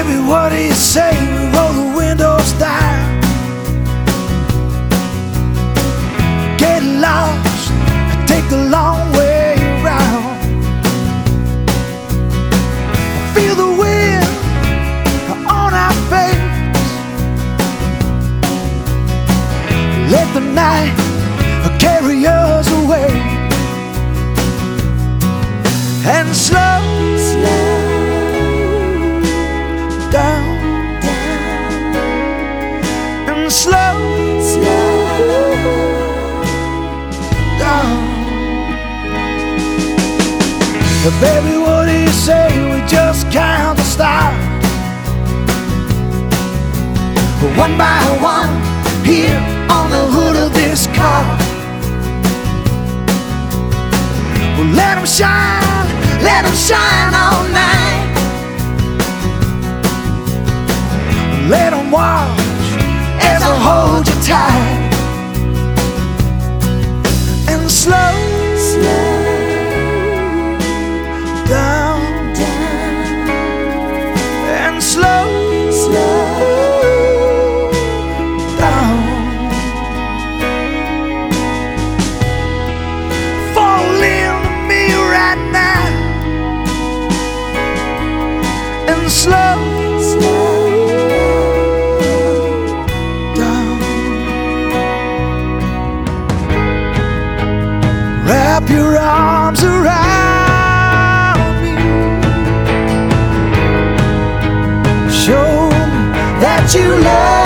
Baby, what do you say we roll the windows down? Get lost, take the long way around. Feel the wind on our face. Let the night carry us away. And slow down, and slow down. Baby, what do you say we just count the stars, one by one, here on the hood of this car? Well, let them shine all night. Let them watch as I hold you tight. And slow down, and slow down. Fall into me right now. And slow down. Wrap your arms around me. Show that you love